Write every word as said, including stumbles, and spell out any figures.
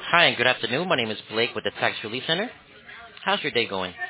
Hi, good afternoon. My name is Blake with the Tax Relief Center. How's your day going?